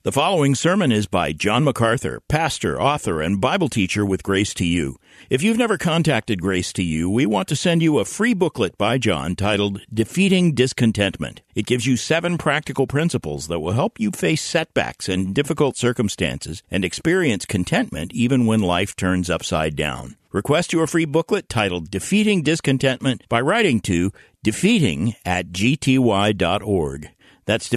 The following sermon is by John MacArthur, pastor, author, and Bible teacher with Grace to You. If you've never contacted Grace to You, we want to send you a free booklet by John titled Defeating Discontentment. It gives you 7 practical principles that will help you face setbacks and difficult circumstances and experience contentment even when life turns upside down. Request your free booklet titled Defeating Discontentment by writing to defeating@gty.org. That's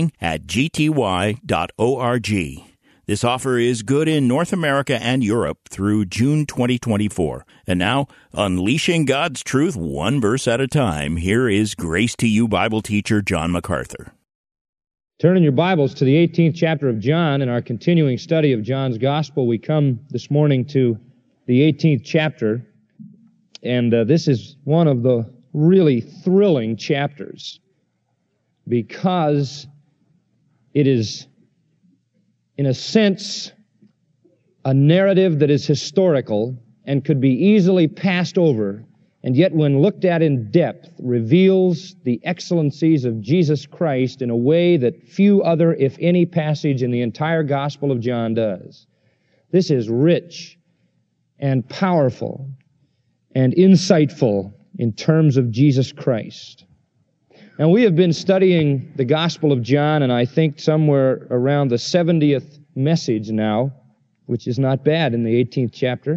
defeating@gty.org. This offer is good in North America and Europe through June 2024. And now, unleashing God's truth one verse at a time, here is Grace to You Bible teacher John MacArthur. Turn in your Bibles to the 18th chapter of John. In our continuing study of John's Gospel, we come this morning to the 18th chapter. And this is one of the really thrilling chapters, because it is, in a sense, a narrative that is historical and could be easily passed over, and yet when looked at in depth, reveals the excellencies of Jesus Christ in a way that few other, if any, passage in the entire Gospel of John does. This is rich and powerful and insightful in terms of Jesus Christ. Now, we have been studying the Gospel of John, and I think somewhere around the 70th message now, which is not bad in the 18th chapter.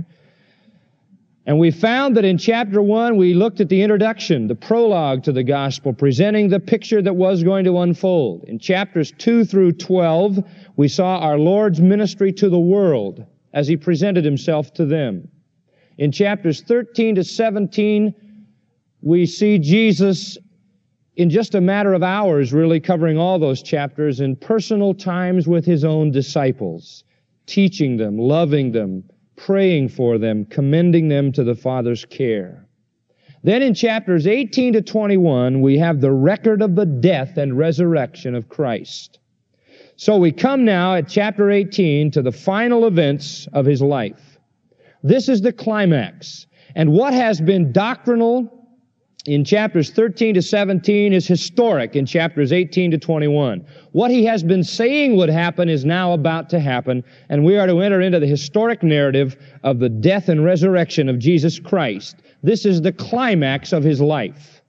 And we found that in chapter 1, we looked at the introduction, the prologue to the Gospel, presenting the picture that was going to unfold. In chapters 2 through 12, we saw our Lord's ministry to the world as He presented Himself to them. In chapters 13 to 17, we see Jesus in just a matter of hours, really covering all those chapters, in personal times with His own disciples, teaching them, loving them, praying for them, commending them to the Father's care. Then in chapters 18 to 21, we have the record of the death and resurrection of Christ. So we come now at chapter 18 to the final events of His life. This is the climax. And what has been doctrinal in chapters 13 to 17 is historic in chapters 18 to 21. What He has been saying would happen is now about to happen, and we are to enter into the historic narrative of the death and resurrection of Jesus Christ. This is the climax of His life.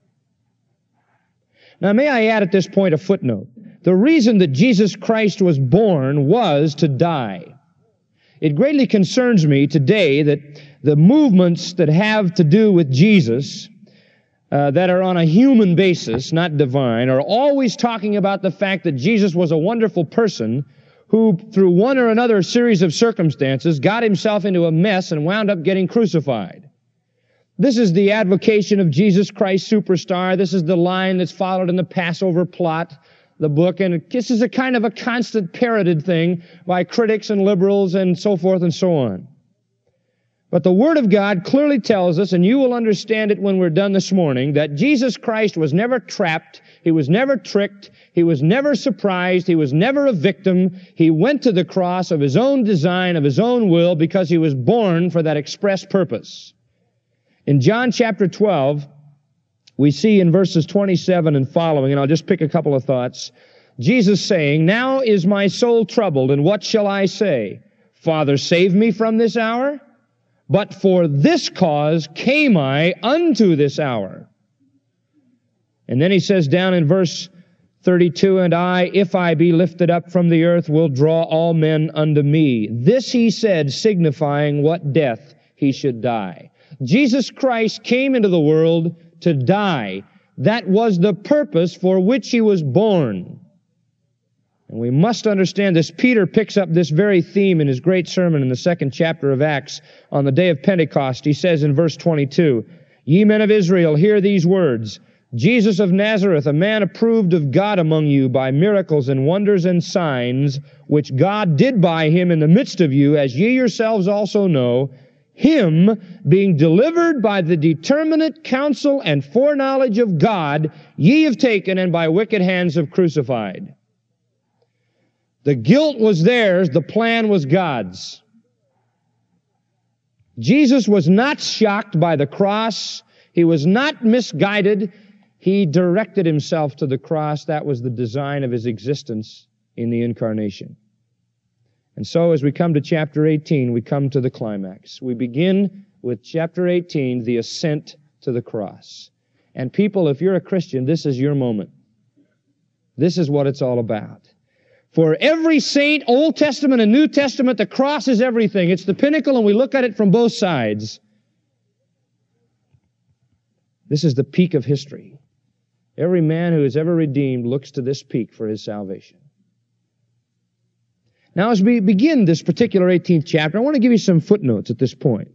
Now, may I add at this point a footnote? The reason that Jesus Christ was born was to die. It greatly concerns me today that the movements that have to do with Jesus, that are on a human basis, not divine, are always talking about the fact that Jesus was a wonderful person who, through one or another series of circumstances, got Himself into a mess and wound up getting crucified. This is the advocation of Jesus Christ Superstar. This is the line that's followed in the Passover plot, the book, and this is a kind of a constant parroted thing by critics and liberals and so forth and so on. But the Word of God clearly tells us, and you will understand it when we're done this morning, that Jesus Christ was never trapped, He was never tricked, He was never surprised, He was never a victim. He went to the cross of His own design, of His own will, because He was born for that express purpose. In John chapter 12, we see in verses 27 and following, and I'll just pick a couple of thoughts, Jesus saying, "Now is my soul troubled, and what shall I say? Father, save me from this hour? But for this cause came I unto this hour." And then He says down in verse 32, "And I, if I be lifted up from the earth, will draw all men unto me." This He said, signifying what death He should die. Jesus Christ came into the world to die. That was the purpose for which He was born. And we must understand this. Peter picks up this very theme in his great sermon in the 2nd chapter of Acts on the day of Pentecost. He says in verse 22, "Ye men of Israel, hear these words. Jesus of Nazareth, a man approved of God among you by miracles and wonders and signs, which God did by Him in the midst of you, as ye yourselves also know, Him being delivered by the determinate counsel and foreknowledge of God, ye have taken and by wicked hands have crucified." The guilt was theirs, the plan was God's. Jesus was not shocked by the cross. He was not misguided. He directed Himself to the cross. That was the design of His existence in the incarnation. And so as we come to chapter 18, we come to the climax. We begin with chapter 18, the ascent to the cross. And people, if you're a Christian, this is your moment. This is what it's all about. For every saint, Old Testament and New Testament, the cross is everything. It's the pinnacle, and we look at it from both sides. This is the peak of history. Every man who is ever redeemed looks to this peak for his salvation. Now, as we begin this particular 18th chapter, I want to give you some footnotes at this point.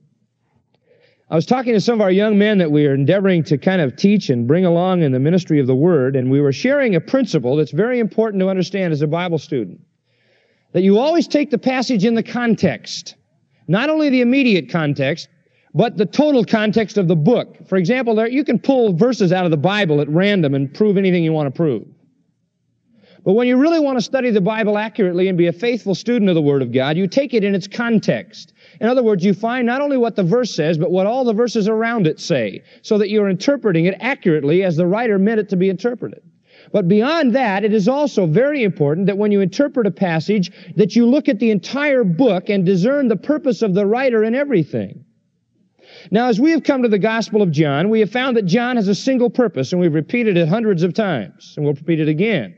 I was talking to some of our young men that we are endeavoring to kind of teach and bring along in the ministry of the Word, and we were sharing a principle that's very important to understand as a Bible student. That you always take the passage in the context. Not only the immediate context, but the total context of the book. For example, you can pull verses out of the Bible at random and prove anything you want to prove. But when you really want to study the Bible accurately and be a faithful student of the Word of God, you take it in its context. In other words, you find not only what the verse says, but what all the verses around it say, so that you're interpreting it accurately as the writer meant it to be interpreted. But beyond that, it is also very important that when you interpret a passage, that you look at the entire book and discern the purpose of the writer in everything. Now, as we have come to the Gospel of John, we have found that John has a single purpose, and we've repeated it hundreds of times, and we'll repeat it again.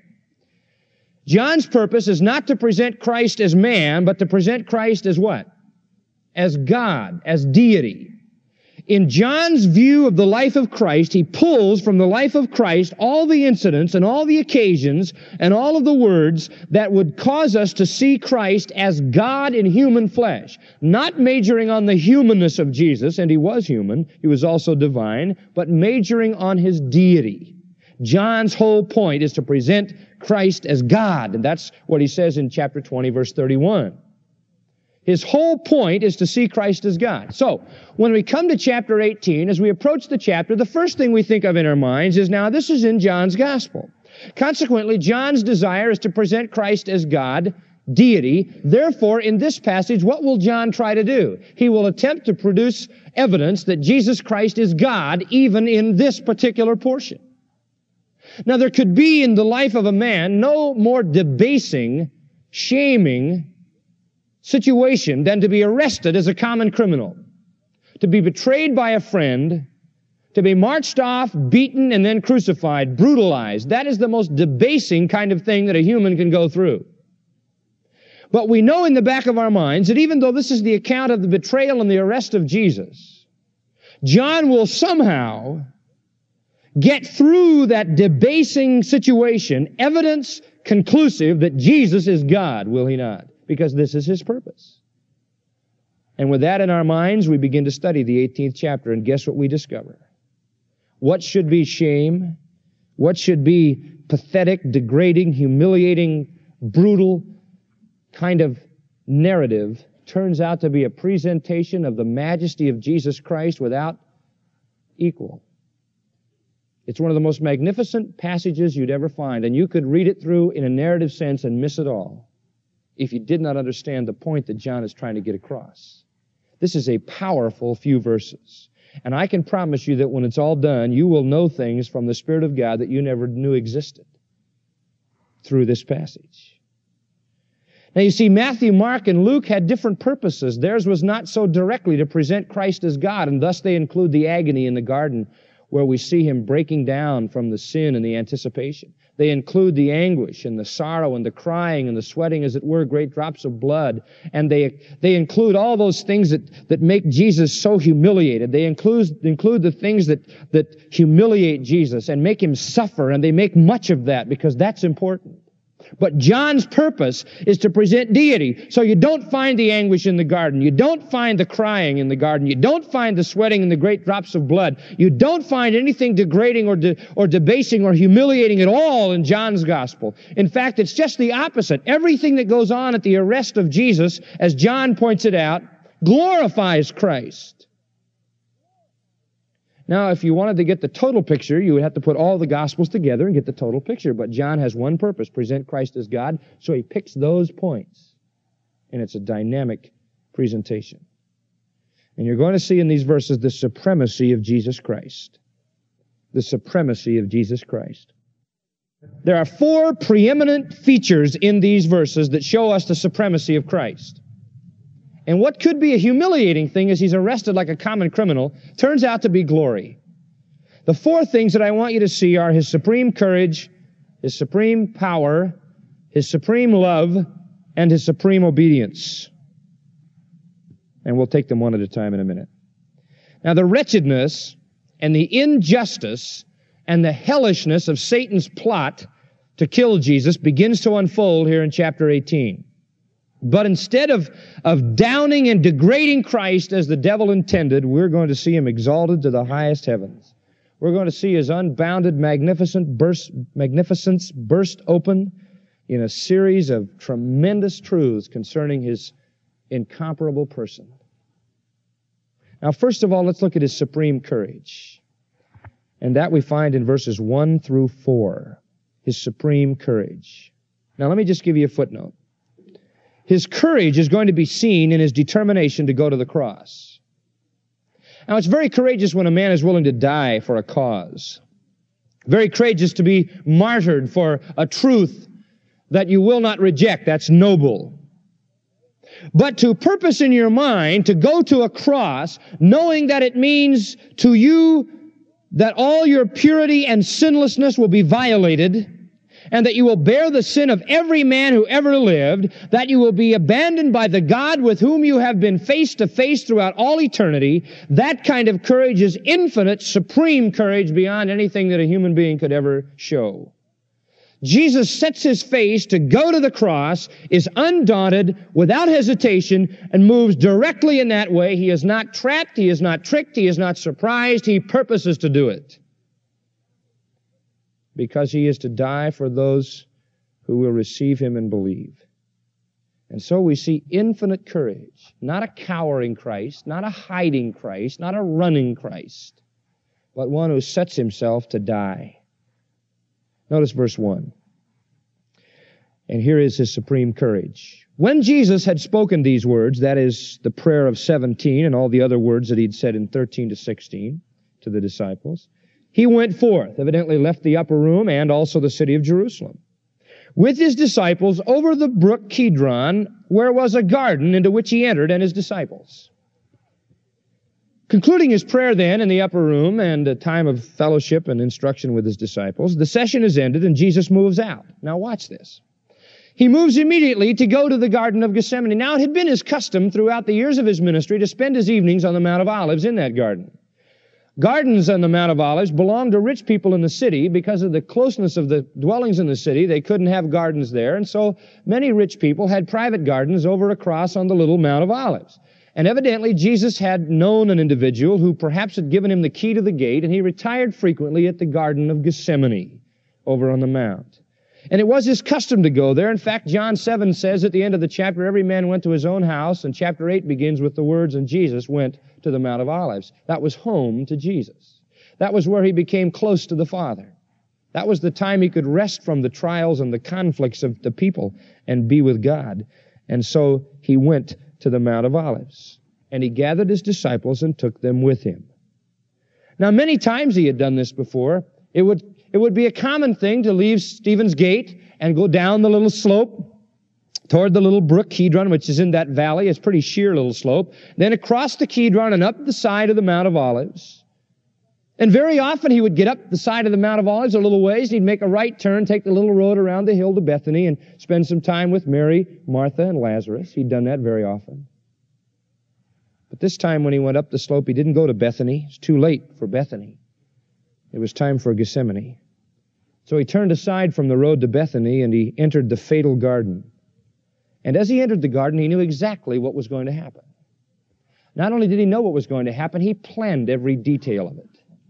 John's purpose is not to present Christ as man, but to present Christ as what? As God, as deity. In John's view of the life of Christ, he pulls from the life of Christ all the incidents and all the occasions and all of the words that would cause us to see Christ as God in human flesh. Not majoring on the humanness of Jesus, and he was human, he was also divine, but majoring on his deity. John's whole point is to present Christ as God, and that's what he says in chapter 20, verse 31. His whole point is to see Christ as God. So, when we come to chapter 18, as we approach the chapter, the first thing we think of in our minds is, now, this is in John's gospel. Consequently, John's desire is to present Christ as God, deity. Therefore, in this passage, what will John try to do? He will attempt to produce evidence that Jesus Christ is God, even in this particular portion. Now, there could be in the life of a man no more debasing, shaming situation than to be arrested as a common criminal, to be betrayed by a friend, to be marched off, beaten, and then crucified, brutalized. That is the most debasing kind of thing that a human can go through. But we know in the back of our minds that even though this is the account of the betrayal and the arrest of Jesus, John will somehow get through that debasing situation, evidence conclusive that Jesus is God, will he not? Because this is his purpose. And with that in our minds, we begin to study the 18th chapter, and guess what we discover? What should be shame? What should be pathetic, degrading, humiliating, brutal kind of narrative turns out to be a presentation of the majesty of Jesus Christ without equal. It's one of the most magnificent passages you'd ever find, and you could read it through in a narrative sense and miss it all if you did not understand the point that John is trying to get across. This is a powerful few verses, and I can promise you that when it's all done, you will know things from the Spirit of God that you never knew existed through this passage. Now you see, Matthew, Mark, and Luke had different purposes. Theirs was not so directly to present Christ as God, and thus they include the agony in the garden where we see him breaking down from the sin and the anticipation. They include the anguish and the sorrow and the crying and the sweating, as it were, great drops of blood. And they include all those things that make Jesus so humiliated. They include the things that humiliate Jesus and make him suffer, and they make much of that because that's important. But John's purpose is to present deity. So you don't find the anguish in the garden. You don't find the crying in the garden. You don't find the sweating and the great drops of blood. You don't find anything degrading or debasing or humiliating at all in John's gospel. In fact, it's just the opposite. Everything that goes on at the arrest of Jesus, as John points it out, glorifies Christ. Now, if you wanted to get the total picture, you would have to put all the Gospels together and get the total picture. But John has one purpose, present Christ as God, so he picks those points. And it's a dynamic presentation. And you're going to see in these verses the supremacy of Jesus Christ. The supremacy of Jesus Christ. There are four preeminent features in these verses that show us the supremacy of Christ. And what could be a humiliating thing as he's arrested like a common criminal turns out to be glory. The four things that I want you to see are his supreme courage, his supreme power, his supreme love, and his supreme obedience. And we'll take them one at a time in a minute. Now, the wretchedness and the injustice and the hellishness of Satan's plot to kill Jesus begins to unfold here in chapter 18. But instead of downing and degrading Christ as the devil intended, we're going to see him exalted to the highest heavens. We're going to see his unbounded magnificence burst open in a series of tremendous truths concerning his incomparable person. Now, first of all, let's look at his supreme courage. And that we find in verses 1 through 4. His supreme courage. Now, let me just give you a footnote. His courage is going to be seen in his determination to go to the cross. Now, it's very courageous when a man is willing to die for a cause. Very courageous to be martyred for a truth that you will not reject. That's noble. But to purpose in your mind to go to a cross, knowing that it means to you that all your purity and sinlessness will be violated, and that you will bear the sin of every man who ever lived, that you will be abandoned by the God with whom you have been face to face throughout all eternity, that kind of courage is infinite, supreme courage beyond anything that a human being could ever show. Jesus sets his face to go to the cross, is undaunted, without hesitation, and moves directly in that way. He is not trapped, he is not tricked, he is not surprised, he purposes to do it. Because he is to die for those who will receive him and believe. And so we see infinite courage, not a cowering Christ, not a hiding Christ, not a running Christ, but one who sets himself to die. Notice verse 1. And here is his supreme courage. When Jesus had spoken these words, that is the prayer of 17 and all the other words that he'd said in 13 to 16 to the disciples, he went forth, evidently left the upper room and also the city of Jerusalem, with his disciples over the brook Kidron, where was a garden into which he entered and his disciples. Concluding his prayer then in the upper room and a time of fellowship and instruction with his disciples, the session is ended and Jesus moves out. Now watch this. He moves immediately to go to the Garden of Gethsemane. Now it had been his custom throughout the years of his ministry to spend his evenings on the Mount of Olives in that garden. Gardens on the Mount of Olives belonged to rich people in the city. Because of the closeness of the dwellings in the city, they couldn't have gardens there, and so many rich people had private gardens over across on the little Mount of Olives. And evidently Jesus had known an individual who perhaps had given him the key to the gate, and he retired frequently at the Garden of Gethsemane over on the Mount. And it was his custom to go there. In fact, John 7 says at the end of the chapter, every man went to his own house, and chapter 8 begins with the words, and Jesus went to the Mount of Olives. That was home to Jesus. That was where he became close to the Father. That was the time he could rest from the trials and the conflicts of the people and be with God. And so he went to the Mount of Olives. And he gathered his disciples and took them with him. Now, many times he had done this before. It would be a common thing to leave Stephen's Gate and go down the little slope toward the little brook Kidron, which is in that valley. It's a pretty sheer little slope. Then across the Kidron and up the side of the Mount of Olives. And very often he would get up the side of the Mount of Olives a little ways, and he'd make a right turn, take the little road around the hill to Bethany, and spend some time with Mary, Martha, and Lazarus. He'd done that very often. But this time when he went up the slope, he didn't go to Bethany. It's too late for Bethany. It was time for Gethsemane. So he turned aside from the road to Bethany, and he entered the fatal garden. And as he entered the garden, he knew exactly what was going to happen. Not only did he know what was going to happen, he planned every detail of it.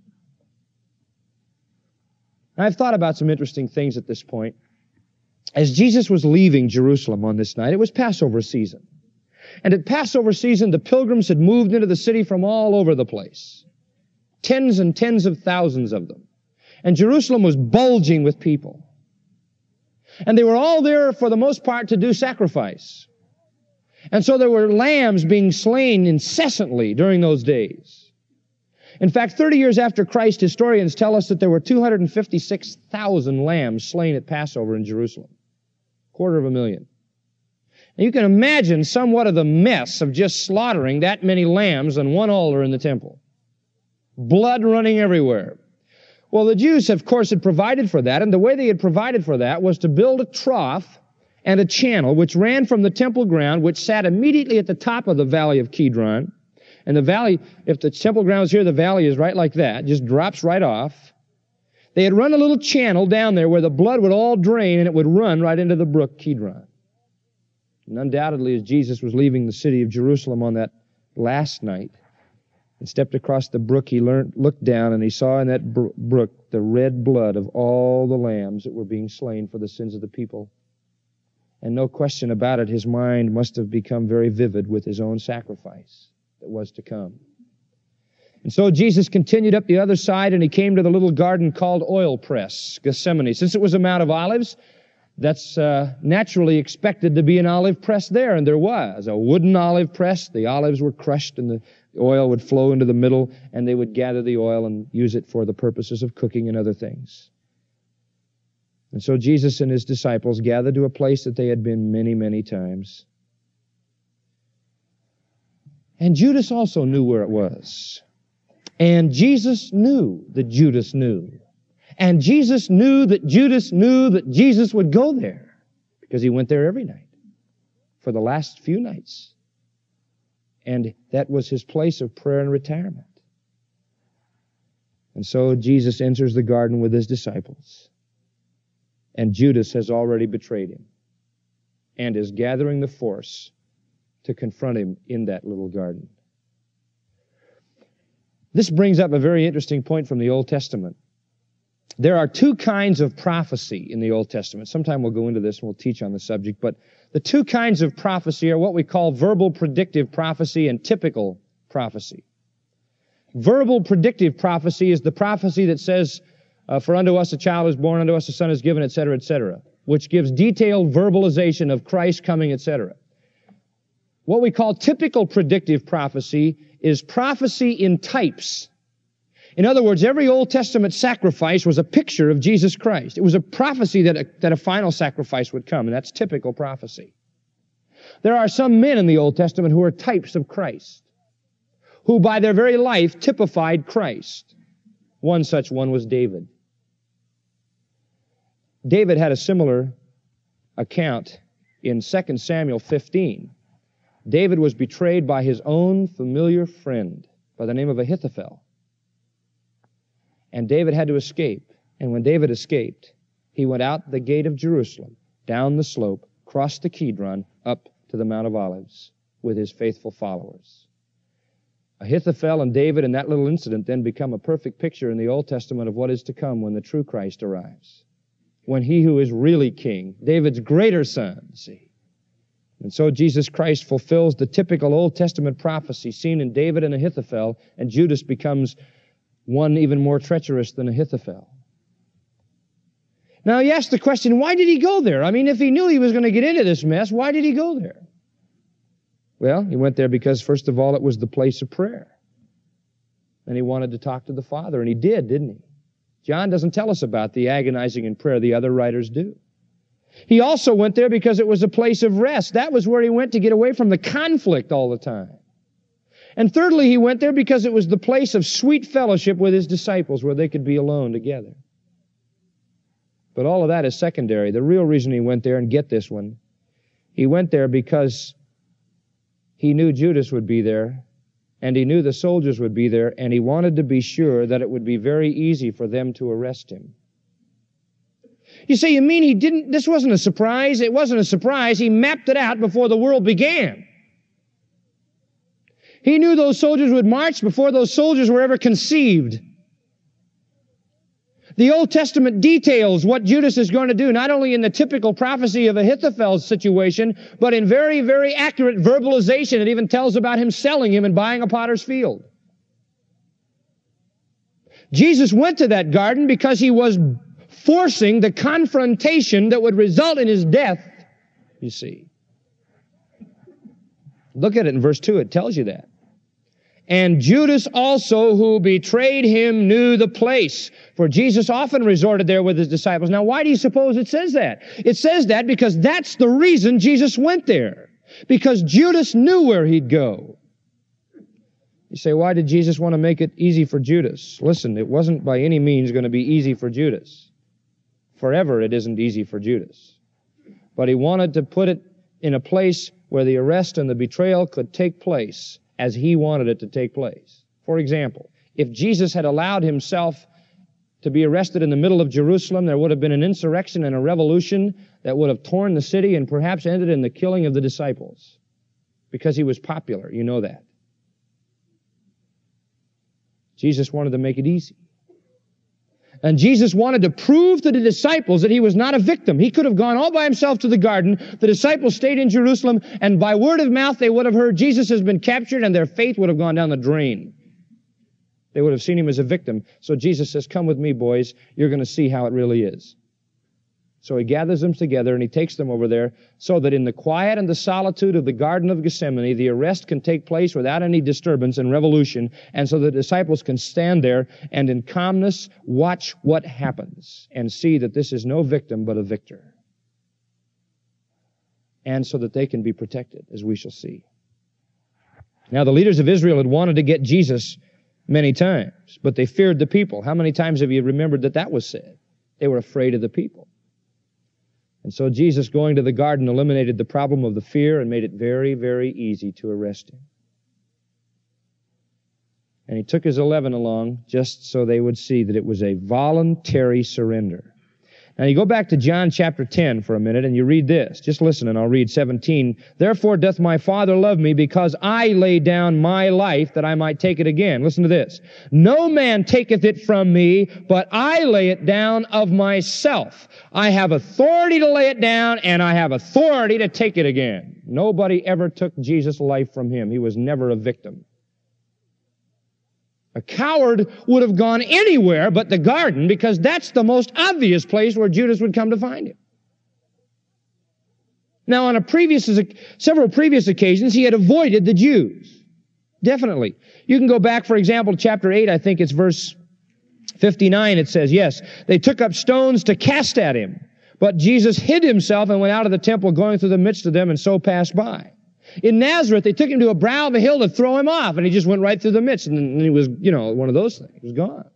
I've thought about some interesting things at this point. As Jesus was leaving Jerusalem on this night, it was Passover season. And at Passover season, the pilgrims had moved into the city from all over the place. Tens and tens of thousands of them. And Jerusalem was bulging with people. And they were all there for the most part to do sacrifice. And so there were lambs being slain incessantly during those days. In fact, 30 years after Christ, historians tell us that there were 256,000 lambs slain at Passover in Jerusalem. 250,000. Now you can imagine somewhat of the mess of just slaughtering that many lambs on one altar in the temple. Blood running everywhere. Well, the Jews, of course, had provided for that, and the way they had provided for that was to build a trough and a channel which ran from the temple ground, which sat immediately at the top of the valley of Kidron. And the valley, if the temple ground is here, the valley is right like that, just drops right off. They had run a little channel down there where the blood would all drain and it would run right into the brook Kidron. And undoubtedly, as Jesus was leaving the city of Jerusalem on that last night and stepped across the brook, he looked down and he saw in that brook the red blood of all the lambs that were being slain for the sins of the people. And no question about it, his mind must have become very vivid with his own sacrifice that was to come. And so Jesus continued up the other side, and he came to the little garden called Oil Press, Gethsemane. Since it was a Mount of Olives, that's naturally expected to be an olive press there, and there was a wooden olive press. The olives were crushed, and the oil would flow into the middle, and they would gather the oil and use it for the purposes of cooking and other things. And so Jesus and his disciples gathered to a place that they had been many, many times. And Judas also knew where it was. And Jesus knew that Judas knew. And Jesus knew that Judas knew that Jesus would go there, because he went there every night for the last few nights. And that was his place of prayer and retirement. And so Jesus enters the garden with his disciples. And Judas has already betrayed him and is gathering the force to confront him in that little garden. This brings up a very interesting point from the Old Testament. There are two kinds of prophecy in the Old Testament. Sometime we'll go into this and we'll teach on the subject, but the two kinds of prophecy are what we call verbal predictive prophecy and typical prophecy. Verbal predictive prophecy is the prophecy that says, for unto us a child is born, unto us a son is given, etc., which gives detailed verbalization of Christ coming, etc. What we call typical predictive prophecy is prophecy in types. In other words, every Old Testament sacrifice was a picture of Jesus Christ. It was a prophecy that a final sacrifice would come, and that's typical prophecy. There are some men in the Old Testament who are types of Christ, who by their very life typified Christ. One such one was David. David had a similar account in 2 Samuel 15. David was betrayed by his own familiar friend by the name of Ahithophel. And David had to escape. And when David escaped, he went out the gate of Jerusalem, down the slope, crossed the Kidron, up to the Mount of Olives with his faithful followers. Ahithophel and David in that little incident then become a perfect picture in the Old Testament of what is to come when the true Christ arrives. When he who is really king, David's greater son, see. And so Jesus Christ fulfills the typical Old Testament prophecy seen in David and Ahithophel, and Judas becomes one even more treacherous than Ahithophel. Now you ask the question, why did he go there? I mean, if he knew he was going to get into this mess, why did he go there? Well, he went there because, first of all, it was the place of prayer. And he wanted to talk to the Father, and he did, didn't he? John doesn't tell us about the agonizing in prayer. The other writers do. He also went there because it was a place of rest. That was where he went to get away from the conflict all the time. And thirdly, he went there because it was the place of sweet fellowship with his disciples where they could be alone together. But all of that is secondary. The real reason he went there, and get this one, he went there because he knew Judas would be there, and he knew the soldiers would be there, and he wanted to be sure that it would be very easy for them to arrest him. You say, you mean he didn't, this wasn't a surprise? It wasn't a surprise. He mapped it out before the world began. He knew those soldiers would march before those soldiers were ever conceived. The Old Testament details what Judas is going to do, not only in the typical prophecy of Ahithophel's situation, but in very, very accurate verbalization. It even tells about him selling him and buying a potter's field. Jesus went to that garden because he was forcing the confrontation that would result in his death, you see. Look at it in verse 2. It tells you that. And Judas also, who betrayed him, knew the place. For Jesus often resorted there with his disciples. Now, why do you suppose it says that? It says that because that's the reason Jesus went there. Because Judas knew where he'd go. You say, why did Jesus want to make it easy for Judas? Listen, it wasn't by any means going to be easy for Judas. Forever it isn't easy for Judas. But he wanted to put it in a place where the arrest and the betrayal could take place as he wanted it to take place. For example, if Jesus had allowed himself to be arrested in the middle of Jerusalem, there would have been an insurrection and a revolution that would have torn the city and perhaps ended in the killing of the disciples. Because he was popular, you know that. Jesus wanted to make it easy. And Jesus wanted to prove to the disciples that he was not a victim. He could have gone all by himself to the garden. The disciples stayed in Jerusalem, and by word of mouth they would have heard Jesus has been captured, and their faith would have gone down the drain. They would have seen him as a victim. So Jesus says, come with me, boys. You're going to see how it really is. So he gathers them together and he takes them over there so that in the quiet and the solitude of the Garden of Gethsemane, the arrest can take place without any disturbance and revolution, and so the disciples can stand there and in calmness watch what happens and see that this is no victim but a victor. And so that they can be protected, as we shall see. Now, the leaders of Israel had wanted to get Jesus many times, but they feared the people. How many times have you remembered that was said? They were afraid of the people. And so Jesus going to the garden eliminated the problem of the fear and made it very, very easy to arrest him. And he took his 11 along just so they would see that it was a voluntary surrender. Now you go back to John chapter 10 for a minute and you read this. Just listen and I'll read 17. Therefore doth my Father love me because I lay down my life that I might take it again. Listen to this. No man taketh it from me, but I lay it down of myself. I have authority to lay it down and I have authority to take it again. Nobody ever took Jesus' life from him. He was never a victim. A coward would have gone anywhere but the garden because that's the most obvious place where Judas would come to find him. Now, on several previous occasions, he had avoided the Jews. Definitely. You can go back, for example, to chapter 8, I think it's verse 59, it says, yes, they took up stones to cast at him, but Jesus hid himself and went out of the temple going through the midst of them and so passed by. In Nazareth, they took him to a brow of a hill to throw him off, and he just went right through the midst, and he was, one of those things. He was gone.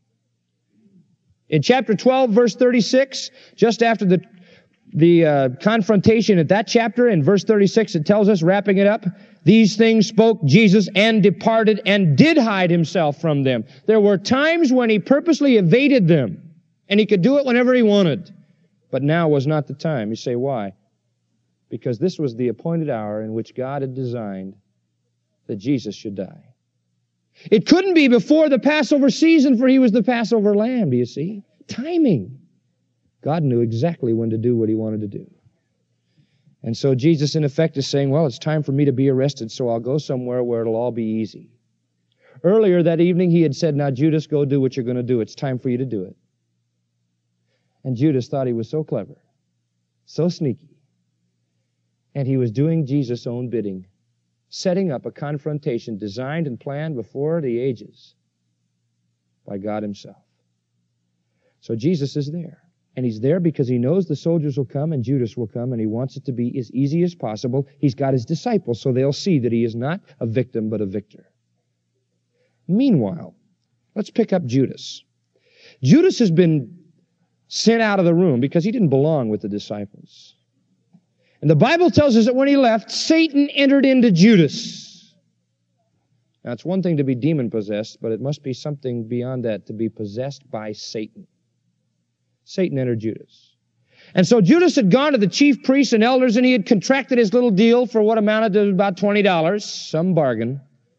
In chapter 12, verse 36, just after the confrontation at that chapter, in verse 36, it tells us, wrapping it up, these things spoke Jesus and departed and did hide himself from them. There were times when he purposely evaded them, and he could do it whenever he wanted. But now was not the time. You say, why? Because this was the appointed hour in which God had designed that Jesus should die. It couldn't be before the Passover season, for he was the Passover lamb, do you see? Timing. God knew exactly when to do what he wanted to do. And so Jesus, in effect, is saying, well, it's time for me to be arrested, so I'll go somewhere where it'll all be easy. Earlier that evening, he had said, now, Judas, go do what you're going to do. It's time for you to do it. And Judas thought he was so clever, so sneaky. And he was doing Jesus' own bidding, setting up a confrontation designed and planned before the ages by God himself. So Jesus is there. And he's there because he knows the soldiers will come and Judas will come, and he wants it to be as easy as possible. He's got his disciples, so they'll see that he is not a victim but a victor. Meanwhile, let's pick up Judas. Judas has been sent out of the room because he didn't belong with the disciples. And the Bible tells us that when he left, Satan entered into Judas. Now, it's one thing to be demon-possessed, but it must be something beyond that to be possessed by Satan. Satan entered Judas. And so Judas had gone to the chief priests and elders, and he had contracted his little deal for what amounted to about $20, some bargain.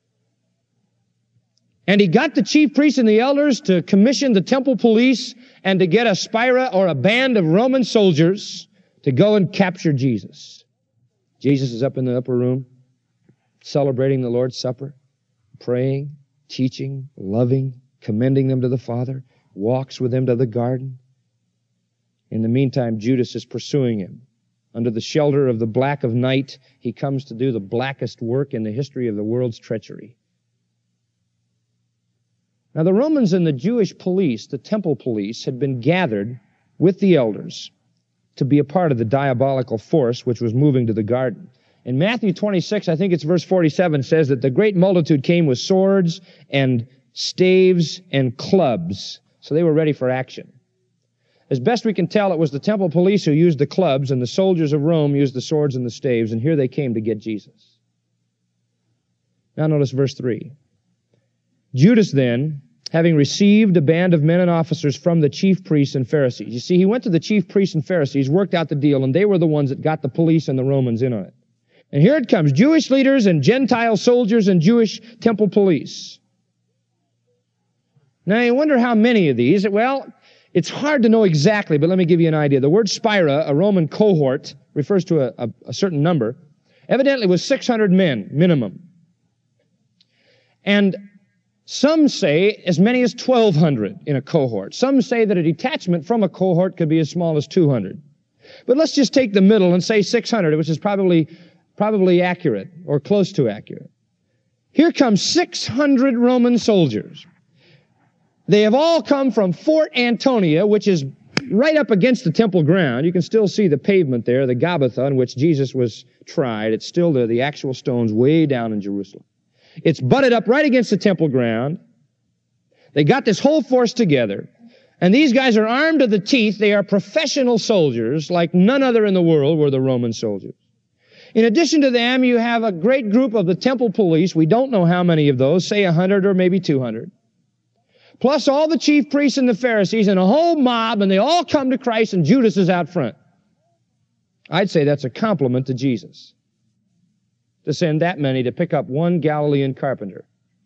And he got the chief priests and the elders to commission the temple police and to get a spira or a band of Roman soldiers to go and capture Jesus. Jesus is up in the upper room, celebrating the Lord's Supper, praying, teaching, loving, commending them to the Father, walks with them to the garden. In the meantime, Judas is pursuing him. Under the shelter of the black of night, he comes to do the blackest work in the history of the world's treachery. Now, the Romans and the Jewish police, the temple police, had been gathered with the elders to be a part of the diabolical force which was moving to the garden. In Matthew 26, I think it's verse 47, says that the great multitude came with swords and staves and clubs. So they were ready for action. As best we can tell, it was the temple police who used the clubs, and the soldiers of Rome used the swords and the staves, and here they came to get Jesus. Now notice verse 3. Judas then, having received a band of men and officers from the chief priests and Pharisees. You see, he went to the chief priests and Pharisees, worked out the deal, and they were the ones that got the police and the Romans in on it. And here it comes, Jewish leaders and Gentile soldiers and Jewish temple police. Now you wonder how many of these. Well, it's hard to know exactly, but let me give you an idea. The word spira, a Roman cohort, refers to a certain number. Evidently it was 600 men, minimum. And some say as many as 1,200 in a cohort. Some say that a detachment from a cohort could be as small as 200. But let's just take the middle and say 600, which is probably accurate or close to accurate. Here come 600 Roman soldiers. They have all come from Fort Antonia, which is right up against the temple ground. You can still see the pavement there, the Gabbatha, on which Jesus was tried. It's still there, the actual stones way down in Jerusalem. It's butted up right against the temple ground. They got this whole force together. And these guys are armed to the teeth. They are professional soldiers, like none other in the world were the Roman soldiers. In addition to them, you have a great group of the temple police. We don't know how many of those, say 100 or maybe 200. Plus all the chief priests and the Pharisees and a whole mob, and they all come to Christ, and Judas is out front. I'd say that's a compliment to Jesus, to send that many to pick up one Galilean carpenter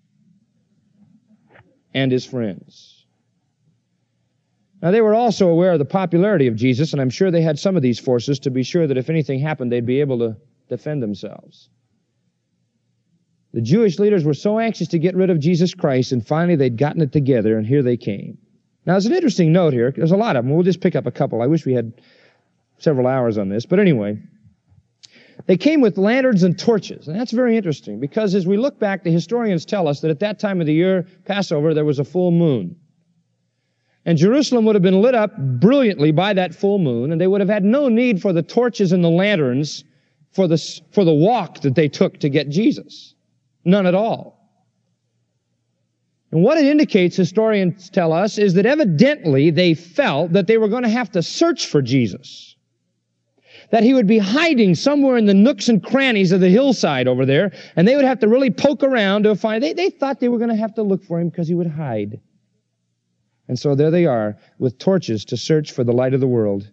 and his friends. Now, they were also aware of the popularity of Jesus, and I'm sure they had some of these forces to be sure that if anything happened, they'd be able to defend themselves. The Jewish leaders were so anxious to get rid of Jesus Christ, and finally they'd gotten it together, and here they came. Now, there's an interesting note here. There's a lot of them. We'll just pick up a couple. I wish we had several hours on this. But anyway, they came with lanterns and torches. And that's very interesting, because as we look back, the historians tell us that at that time of the year, Passover, there was a full moon. And Jerusalem would have been lit up brilliantly by that full moon, and they would have had no need for the torches and the lanterns for the walk that they took to get Jesus. None at all. And what it indicates, historians tell us, is that evidently they felt that they were going to have to search for Jesus. That he would be hiding somewhere in the nooks and crannies of the hillside over there, and they would have to really poke around to find. They thought they were going to have to look for him because he would hide. And so there they are, with torches to search for the light of the world,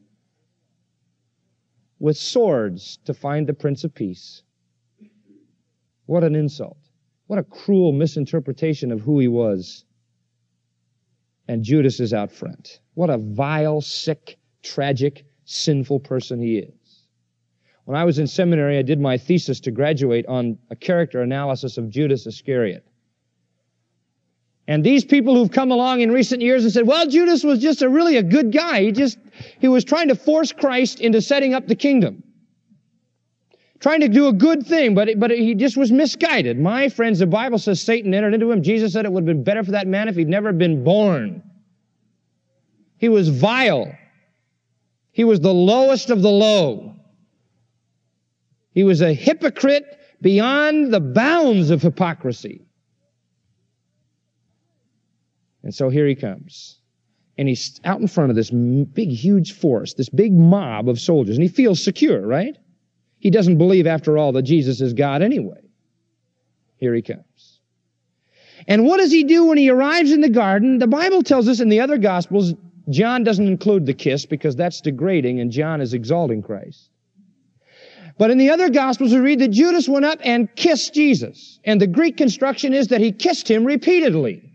with swords to find the Prince of Peace. What an insult. What a cruel misinterpretation of who he was. And Judas is out front. What a vile, sick, tragic, sinful person he is. When I was in seminary, I did my thesis to graduate on a character analysis of Judas Iscariot. And these people who've come along in recent years and said, well, Judas was just really a good guy. He was trying to force Christ into setting up the kingdom. Trying to do a good thing, but he just was misguided. My friends, the Bible says Satan entered into him. Jesus said it would have been better for that man if he'd never been born. He was vile. He was the lowest of the low. He was a hypocrite beyond the bounds of hypocrisy. And so here he comes. And he's out in front of this big, huge force, this big mob of soldiers. And he feels secure, right? He doesn't believe, after all, that Jesus is God anyway. Here he comes. And what does he do when he arrives in the garden? The Bible tells us in the other Gospels, John doesn't include the kiss because that's degrading, and John is exalting Christ. But in the other Gospels, we read that Judas went up and kissed Jesus. And the Greek construction is that he kissed him repeatedly.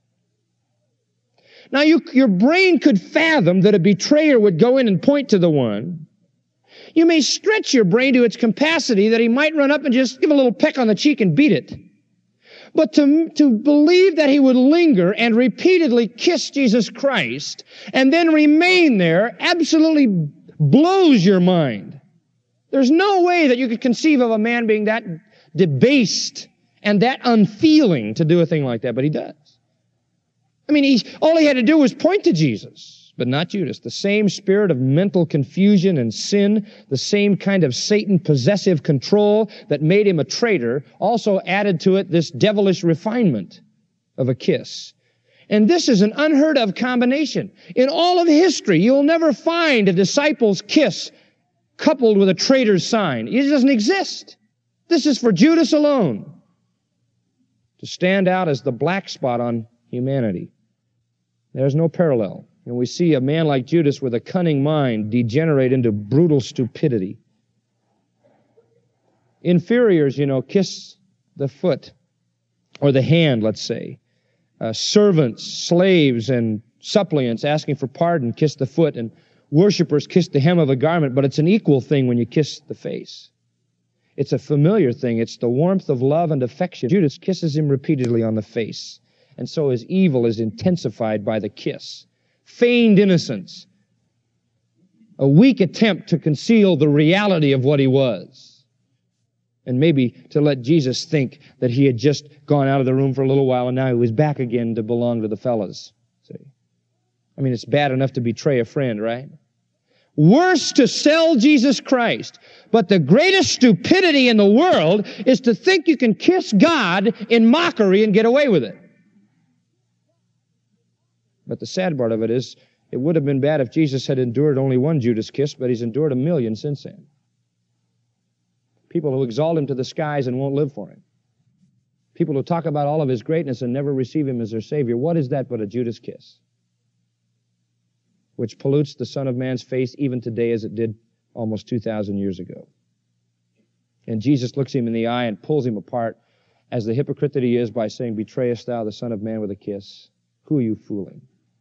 Now, your brain could fathom that a betrayer would go in and point to the one. You may stretch your brain to its capacity that he might run up and just give a little peck on the cheek and beat it. But to believe that he would linger and repeatedly kiss Jesus Christ and then remain there absolutely blows your mind. There's no way that you could conceive of a man being that debased and that unfeeling to do a thing like that, but he does. I mean, all he had to do was point to Jesus, but not Judas. The same spirit of mental confusion and sin, the same kind of Satan-possessive control that made him a traitor, also added to it this devilish refinement of a kiss. And this is an unheard of combination. In all of history, you'll never find a disciple's kiss coupled with a traitor's sign. It doesn't exist. This is for Judas alone to stand out as the black spot on humanity. There's no parallel. And we see a man like Judas with a cunning mind degenerate into brutal stupidity. Inferiors, kiss the foot or the hand, let's say. Servants, slaves, and suppliants asking for pardon kiss the foot, and worshipers kiss the hem of a garment, but it's an equal thing when you kiss the face. It's a familiar thing. It's the warmth of love and affection. Judas kisses him repeatedly on the face. And so his evil is intensified by the kiss. Feigned innocence. A weak attempt to conceal the reality of what he was. And maybe to let Jesus think that he had just gone out of the room for a little while and now he was back again to belong to the fellas. See? I mean, it's bad enough to betray a friend, right? Worse to sell Jesus Christ. But the greatest stupidity in the world is to think you can kiss God in mockery and get away with it. But the sad part of it is, it would have been bad if Jesus had endured only one Judas kiss, but he's endured 1,000,000 since then. People who exalt him to the skies and won't live for him. People who talk about all of his greatness and never receive him as their Savior. What is that but a Judas kiss? Which pollutes the Son of Man's face even today as it did almost 2,000 years ago. And Jesus looks him in the eye and pulls him apart as the hypocrite that he is by saying, "Betrayest thou the Son of Man with a kiss? Who are you fooling?"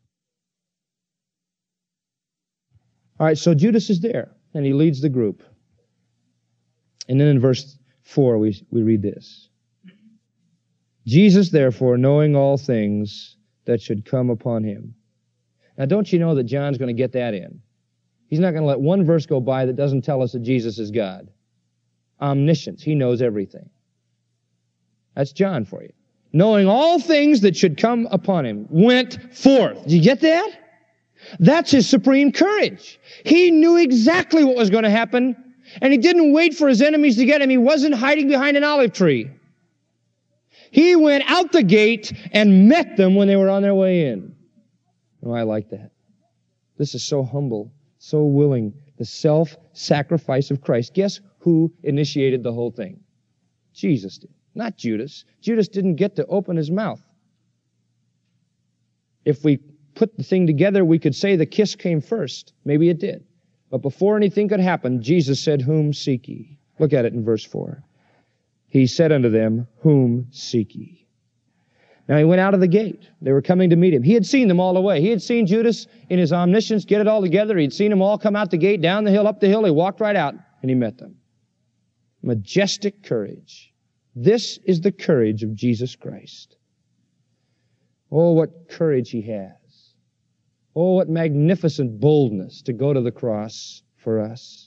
All right, so Judas is there, and he leads the group. And then in verse 4, we read this. Jesus, therefore, knowing all things that should come upon him. Now, don't you know that John's going to get that in? He's not going to let one verse go by that doesn't tell us that Jesus is God. Omniscience. He knows everything. That's John for you. Knowing all things that should come upon him, went forth. Did you get that? That's his supreme courage. He knew exactly what was going to happen, and he didn't wait for his enemies to get him. He wasn't hiding behind an olive tree. He went out the gate and met them when they were on their way in. Oh, I like that. This is so humble, so willing. The self-sacrifice of Christ. Guess who initiated the whole thing? Jesus did, not Judas. Judas didn't get to open his mouth. If we put the thing together, we could say the kiss came first. Maybe it did. But before anything could happen, Jesus said, "Whom seek ye?" Look at it in verse 4. He said unto them, "Whom seek ye?" Now he went out of the gate. They were coming to meet him. He had seen them all the way. He had seen Judas in his omniscience get it all together. He'd seen them all come out the gate, down the hill, up the hill. He walked right out, and he met them. Majestic courage. This is the courage of Jesus Christ. Oh, what courage he has. Oh, what magnificent boldness to go to the cross for us.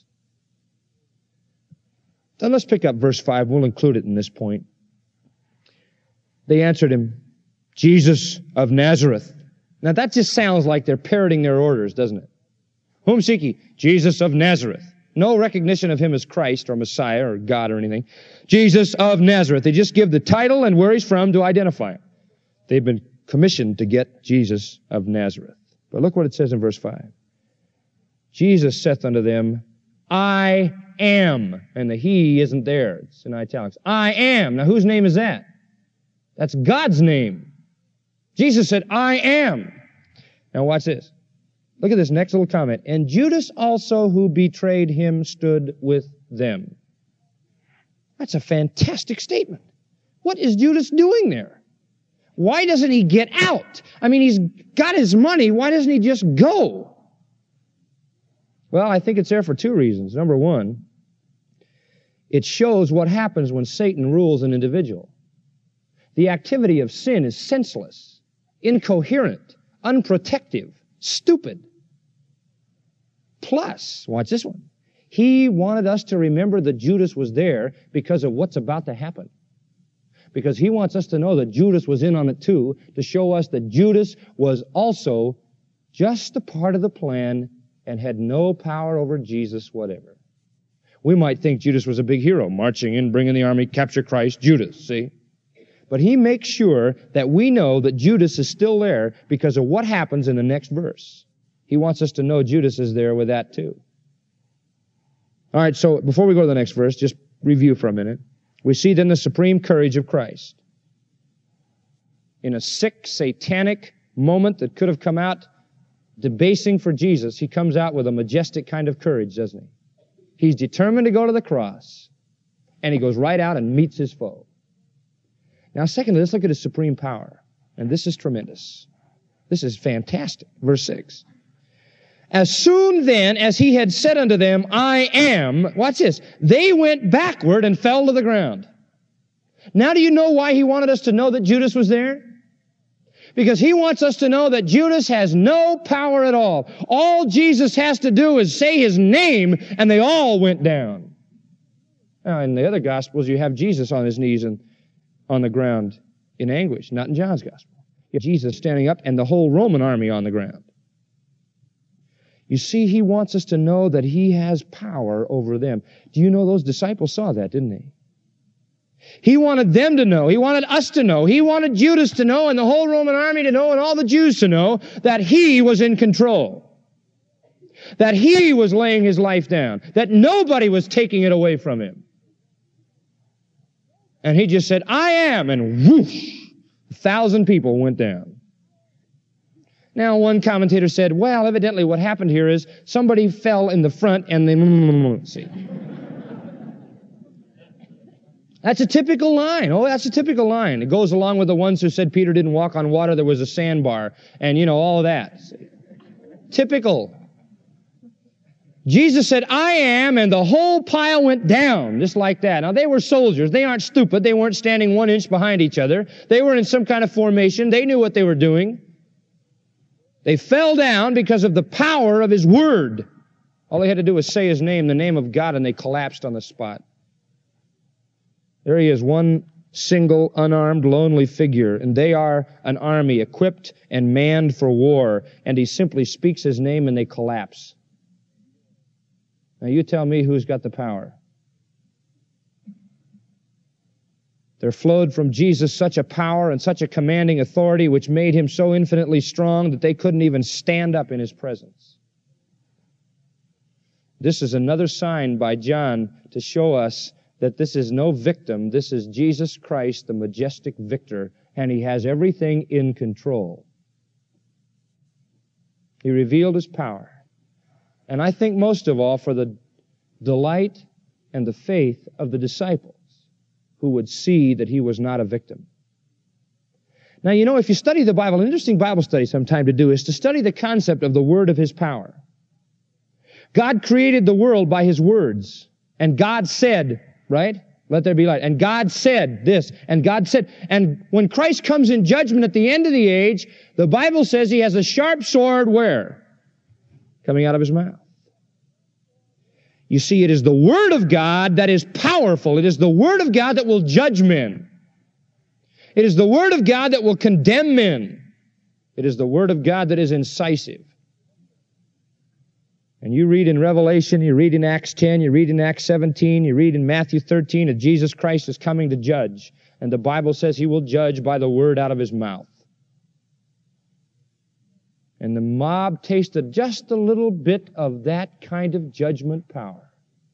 Then let's pick up verse 5. We'll include it in this point. They answered him, "Jesus of Nazareth." Now that just sounds like they're parroting their orders, doesn't it? "Whom seek ye?" "Jesus of Nazareth." No recognition of him as Christ or Messiah or God or anything. "Jesus of Nazareth." They just give the title and where he's from to identify him. They've been commissioned to get Jesus of Nazareth. But look what it says in verse 5. Jesus saith unto them, "I am." And the he isn't there. It's in italics. "I am." Now whose name is that? That's God's name. Jesus said, "I am." Now watch this. Look at this next little comment. "And Judas also who betrayed him stood with them." That's a fantastic statement. What is Judas doing there? Why doesn't he get out? I mean, he's got his money. Why doesn't he just go? Well, I think it's there for two reasons. Number one, it shows what happens when Satan rules an individual. The activity of sin is senseless, incoherent, unprotective, stupid. Plus, watch this one. He wanted us to remember that Judas was there because of what's about to happen. because he wants us to know that Judas was in on it too, to show us that Judas was also just a part of the plan and had no power over Jesus whatever. We might think Judas was a big hero, marching in, bringing the army, capture Christ, Judas, see? But he makes sure that we know that Judas is still there because of what happens in the next verse. He wants us to know Judas is there with that too. All right, so before we go to the next verse, just review for a minute. We see then the supreme courage of Christ. In a sick, satanic moment that could have come out debasing for Jesus, he comes out with a majestic kind of courage, doesn't he? He's determined to go to the cross, and he goes right out and meets his foe. Now, secondly, let's look at his supreme power. And this is tremendous. This is fantastic. Verse 6. As soon then as he had said unto them, I am, watch this, they went backward and fell to the ground. Now do you know why he wanted us to know that Judas was there? Because he wants us to know that Judas has no power at all. All Jesus has to do is say his name, and they all went down. Now, in the other Gospels, you have Jesus on his knees and on the ground in anguish, not in John's Gospel. You have Jesus standing up and the whole Roman army on the ground. You see, he wants us to know that he has power over them. Do you know those disciples saw that, didn't they? He wanted them to know. He wanted us to know. He wanted Judas to know and the whole Roman army to know and all the Jews to know that he was in control. That he was laying his life down. That nobody was taking it away from him. And he just said, I am, and whoosh, 1,000 people went down. Now, one commentator said, well, evidently what happened here is somebody fell in the front and they... See. That's a typical line. Oh, that's a typical line. It goes along with the ones who said Peter didn't walk on water, there was a sandbar, and, all of that. See. Typical. Jesus said, I am, and the whole pile went down, just like that. Now, they were soldiers. They aren't stupid. They weren't standing 1 inch behind each other. They were in some kind of formation. They knew what they were doing. They fell down because of the power of his word. All they had to do was say his name, the name of God, and they collapsed on the spot. There he is, one single, unarmed, lonely figure, and they are an army equipped and manned for war, and he simply speaks his name and they collapse. Now you tell me who's got the power. There flowed from Jesus such a power and such a commanding authority which made him so infinitely strong that they couldn't even stand up in his presence. This is another sign by John to show us that this is no victim. This is Jesus Christ, the majestic victor, and he has everything in control. He revealed his power. And I think most of all for the delight and the faith of the disciples, who would see that he was not a victim. Now, if you study the Bible, an interesting Bible study sometime to do is to study the concept of the word of his power. God created the world by his words. And God said, right? Let there be light. And God said this. And God said, and when Christ comes in judgment at the end of the age, the Bible says he has a sharp sword where? Coming out of his mouth. You see, it is the Word of God that is powerful. It is the Word of God that will judge men. It is the Word of God that will condemn men. It is the Word of God that is incisive. And you read in Revelation, you read in Acts 10, you read in Acts 17, you read in Matthew 13 that Jesus Christ is coming to judge. And the Bible says he will judge by the word out of his mouth. And the mob tasted just a little bit of that kind of judgment power.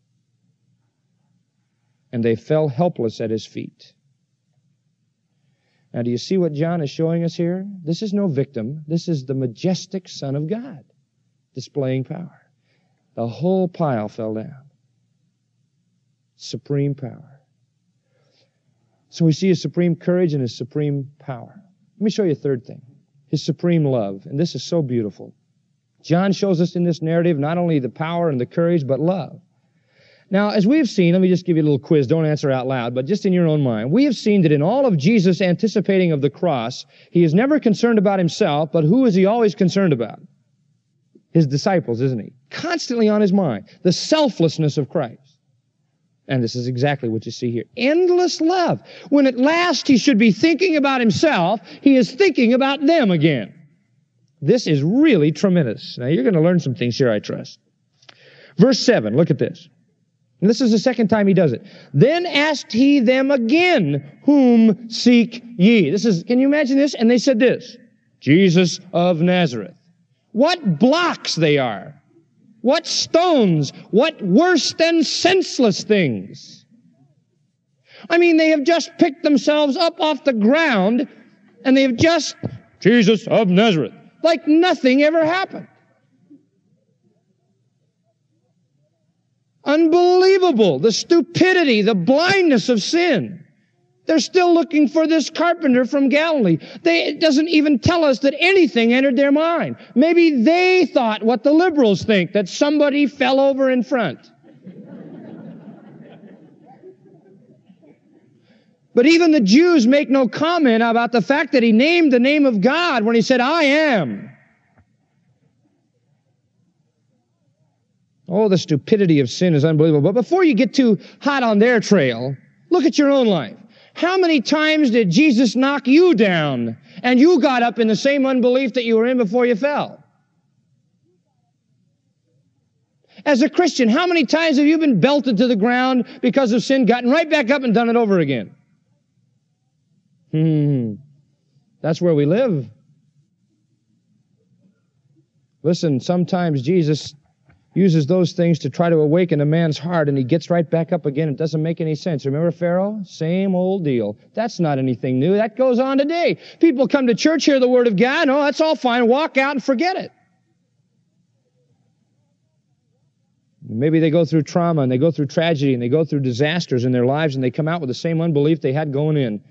And they fell helpless at his feet. Now, do you see what John is showing us here? This is no victim. This is the majestic Son of God displaying power. The whole pile fell down. Supreme power. So we see his supreme courage and his supreme power. Let me show you a third thing. His supreme love. And this is so beautiful. John shows us in this narrative not only the power and the courage, but love. Now, as we have seen, let me just give you a little quiz. Don't answer out loud, but just in your own mind. We have seen that in all of Jesus' anticipating of the cross, he is never concerned about himself, but who is he always concerned about? His disciples, isn't he? Constantly on his mind. The selflessness of Christ. And this is exactly what you see here. Endless love. When at last he should be thinking about himself, he is thinking about them again. This is really tremendous. Now you're going to learn some things here, I trust. Verse 7, look at this. And this is the second time he does it. Then asked he them again, whom seek ye? Can you imagine this? And they said this, Jesus of Nazareth. What blocks they are. What stones. What worse than senseless things. I mean, they have just picked themselves up off the ground and they have just, Jesus of Nazareth. Like nothing ever happened. Unbelievable. The stupidity, the blindness of sin. They're still looking for this carpenter from Galilee. It doesn't even tell us that anything entered their mind. Maybe they thought what the liberals think, that somebody fell over in front. But even the Jews make no comment about the fact that he named the name of God when he said, I am. Oh, the stupidity of sin is unbelievable. But before you get too hot on their trail, look at your own life. How many times did Jesus knock you down and you got up in the same unbelief that you were in before you fell? As a Christian, how many times have you been belted to the ground because of sin, gotten right back up and done it over again? That's where we live. Listen, sometimes Jesus uses those things to try to awaken a man's heart, and he gets right back up again. It doesn't make any sense. Remember Pharaoh? Same old deal. That's not anything new. That goes on today. People come to church, hear the Word of God. Oh, that's all fine. Walk out and forget it. Maybe they go through trauma, and they go through tragedy, and they go through disasters in their lives, and they come out with the same unbelief they had going in.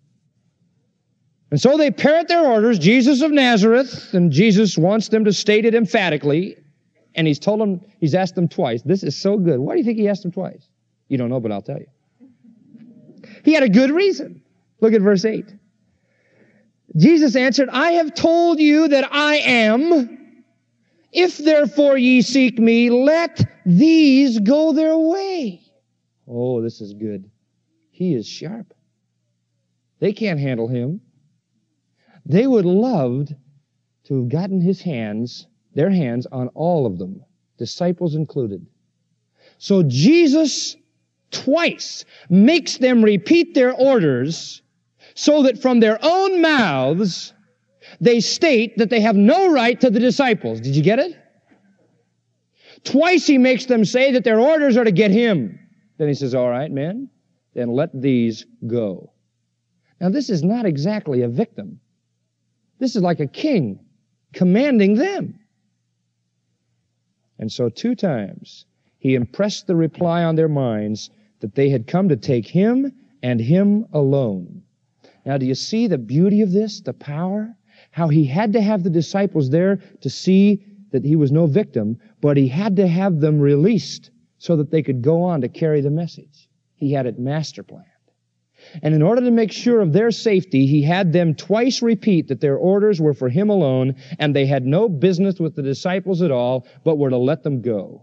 And so they parrot their orders, Jesus of Nazareth, and Jesus wants them to state it emphatically. And he's asked them twice. This is so good. Why do you think he asked them twice? You don't know, but I'll tell you. He had a good reason. Look at verse 8. Jesus answered, I have told you that I am. If therefore ye seek me, let these go their way. Oh, this is good. He is sharp. They can't handle him. They would love to have gotten their hands on all of them, disciples included. So Jesus twice makes them repeat their orders so that from their own mouths they state that they have no right to the disciples. Did you get it? Twice he makes them say that their orders are to get him. Then he says, all right, men, then let these go. Now this is not exactly a victim. This is like a king commanding them. And so 2 times he impressed the reply on their minds that they had come to take him and him alone. Now do you see the beauty of this, the power? How he had to have the disciples there to see that he was no victim, but he had to have them released so that they could go on to carry the message. He had it master planned. And in order to make sure of their safety, he had them twice repeat that their orders were for him alone, and they had no business with the disciples at all, but were to let them go.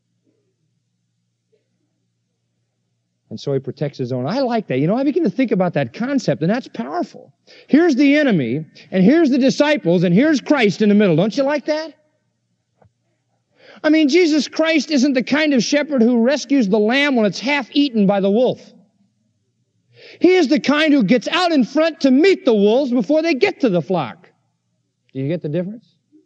And so he protects his own. I like that. You know, I begin to think about that concept, and that's powerful. Here's the enemy, and here's the disciples, and here's Christ in the middle. Don't you like that? I mean, Jesus Christ isn't the kind of shepherd who rescues the lamb when it's half eaten by the wolf. He is the kind who gets out in front to meet the wolves before they get to the flock. Do you get the difference?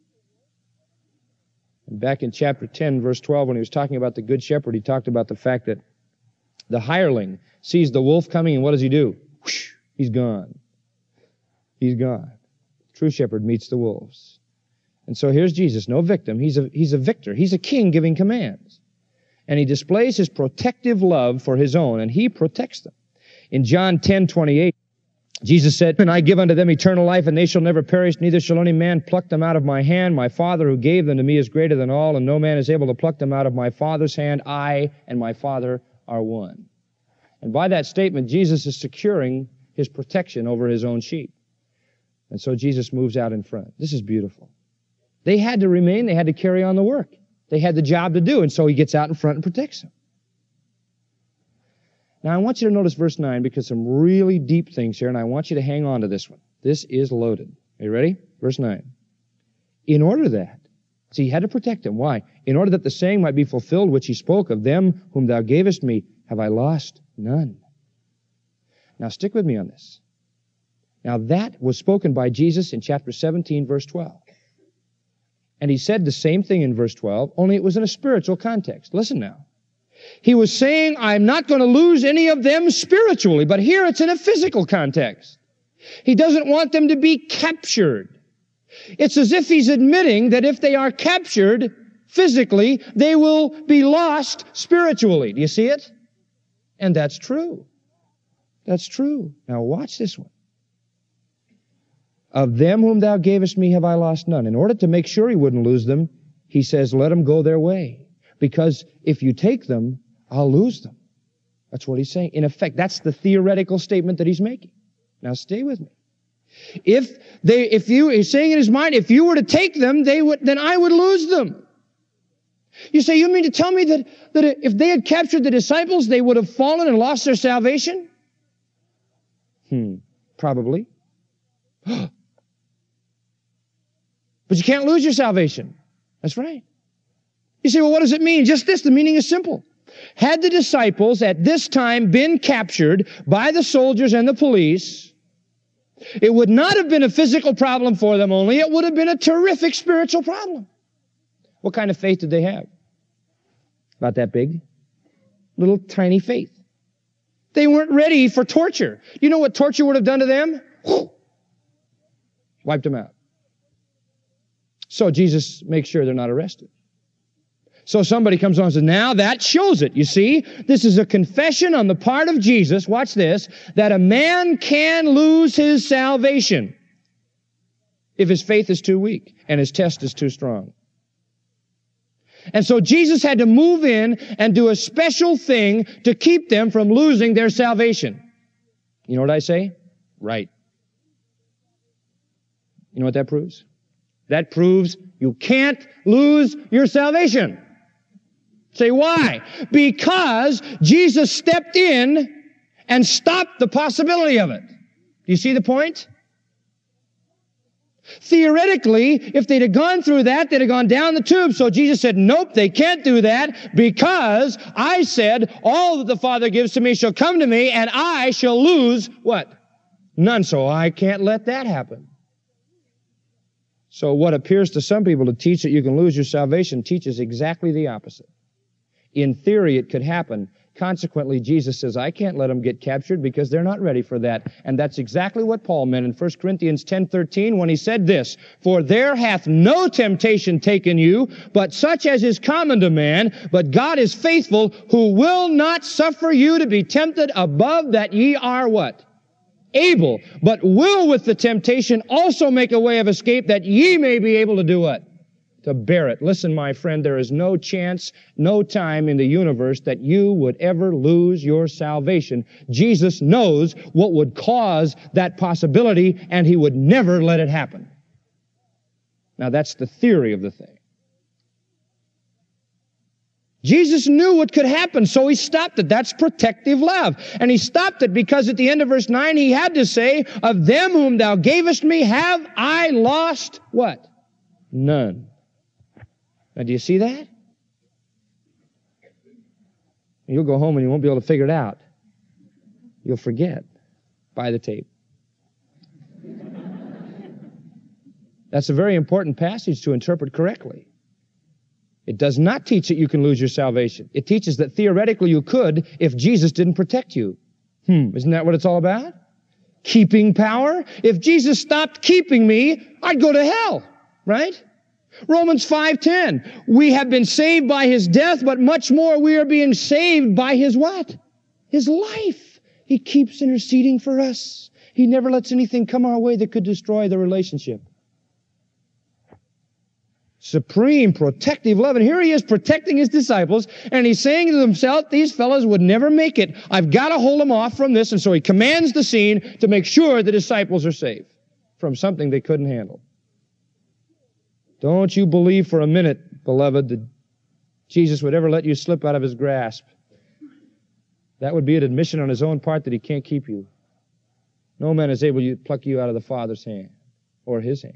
And back in chapter 10, verse 12, when he was talking about the good shepherd, he talked about the fact that the hireling sees the wolf coming, and what does he do? Whoosh, he's gone. He's gone. True shepherd meets the wolves. And so here's Jesus, no victim. He's a victor. He's a king giving commands. And he displays his protective love for his own, and he protects them. In John 10:28, Jesus said, and I give unto them eternal life, and they shall never perish, neither shall any man pluck them out of my hand. My Father who gave them to me is greater than all, and no man is able to pluck them out of my Father's hand. I and my Father are one. And by that statement, Jesus is securing his protection over his own sheep. And so Jesus moves out in front. This is beautiful. They had to remain. They had to carry on the work. They had the job to do, and so he gets out in front and protects them. Now I want you to notice verse 9 because some really deep things here, and I want you to hang on to this one. This is loaded. Are you ready? Verse 9. In order that, see, he had to protect him. Why? In order that the saying might be fulfilled which he spoke, of them whom thou gavest me have I lost none. Now stick with me on this. Now that was spoken by Jesus in chapter 17, verse 12. And he said the same thing in verse 12, only it was in a spiritual context. Listen now. He was saying, I'm not going to lose any of them spiritually, but here it's in a physical context. He doesn't want them to be captured. It's as if he's admitting that if they are captured physically, they will be lost spiritually. Do you see it? And that's true. That's true. Now watch this one. Of them whom thou gavest me have I lost none. In order to make sure he wouldn't lose them, he says, let them go their way. Because if you take them, I'll lose them. That's what he's saying. In effect, that's the theoretical statement that he's making. Now stay with me. He's saying in his mind, if you were to take them, then I would lose them. You say, you mean to tell me that if they had captured the disciples, they would have fallen and lost their salvation? Probably. But you can't lose your salvation. That's right. You say, well, what does it mean? Just this, the meaning is simple. Had the disciples at this time been captured by the soldiers and the police, it would not have been a physical problem for them only, it would have been a terrific spiritual problem. What kind of faith did they have? About that big. Little tiny faith. They weren't ready for torture. You know what torture would have done to them? Wiped them out. So Jesus makes sure they're not arrested. So somebody comes on and says, now that shows it. You see, this is a confession on the part of Jesus, watch this, that a man can lose his salvation if his faith is too weak and his test is too strong. And so Jesus had to move in and do a special thing to keep them from losing their salvation. You know what I say? Right. You know what that proves? That proves you can't lose your salvation. Say, why? Because Jesus stepped in and stopped the possibility of it. Do you see the point? Theoretically, if they'd have gone through that, they'd have gone down the tube. So Jesus said, nope, they can't do that because I said, all that the Father gives to me shall come to me and I shall lose what? None. So I can't let that happen. So what appears to some people to teach that you can lose your salvation teaches exactly the opposite. In theory, it could happen. Consequently, Jesus says, I can't let them get captured because they're not ready for that. And that's exactly what Paul meant in 1 Corinthians 10:13 when he said this, for there hath no temptation taken you, but such as is common to man, but God is faithful, who will not suffer you to be tempted above that ye are what? Able, but will with the temptation also make a way of escape that ye may be able to do what? To bear it. Listen, my friend, there is no chance, no time in the universe that you would ever lose your salvation. Jesus knows what would cause that possibility, and He would never let it happen. Now, that's the theory of the thing. Jesus knew what could happen, so He stopped it. That's protective love. And He stopped it because at the end of verse 9, He had to say, of them whom thou gavest me have I lost what? None. Now, do you see that? You'll go home and you won't be able to figure it out. You'll forget. Buy the tape. That's a very important passage to interpret correctly. It does not teach that you can lose your salvation. It teaches that theoretically you could if Jesus didn't protect you. Isn't that what it's all about? Keeping power? If Jesus stopped keeping me, I'd go to hell, right? Romans 5:10, we have been saved by His death, but much more we are being saved by His what? His life. He keeps interceding for us. He never lets anything come our way that could destroy the relationship. Supreme protective love. And here He is protecting His disciples, and He's saying to Himself, these fellows would never make it. I've got to hold them off from this. And so He commands the scene to make sure the disciples are safe from something they couldn't handle. Don't you believe for a minute, beloved, that Jesus would ever let you slip out of His grasp. That would be an admission on his own part that he can't keep you. No man is able to pluck you out of the Father's hand or his hand.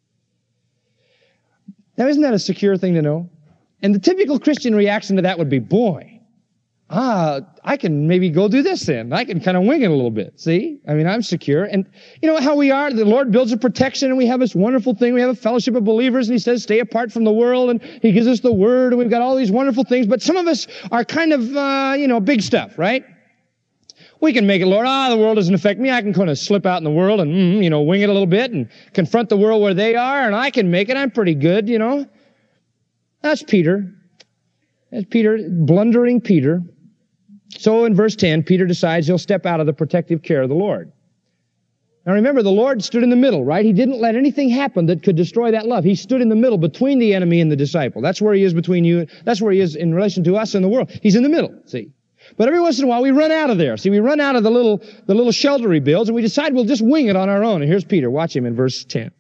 Now, isn't that a secure thing to know? And the typical Christian reaction to that would be, boy, I can maybe go do this then. I can kind of wing it a little bit. See? I mean, I'm secure. And you know how we are? The Lord builds a protection and we have this wonderful thing. We have a fellowship of believers and He says, stay apart from the world, and He gives us the Word and we've got all these wonderful things. But some of us are kind of, big stuff, right? We can make it, Lord, the world doesn't affect me. I can kind of slip out in the world and, wing it a little bit and confront the world where they are, and I can make it. I'm pretty good, That's Peter. That's Peter, blundering Peter. So in verse 10, Peter decides he'll step out of the protective care of the Lord. Now remember, the Lord stood in the middle, right? He didn't let anything happen that could destroy that love. He stood in the middle between the enemy and the disciple. That's where He is between you. That's where He is in relation to us and the world. He's in the middle, see? But every once in a while, we run out of there. See, we run out of the little shelter He builds, and we decide we'll just wing it on our own. And here's Peter. Watch him in verse 10.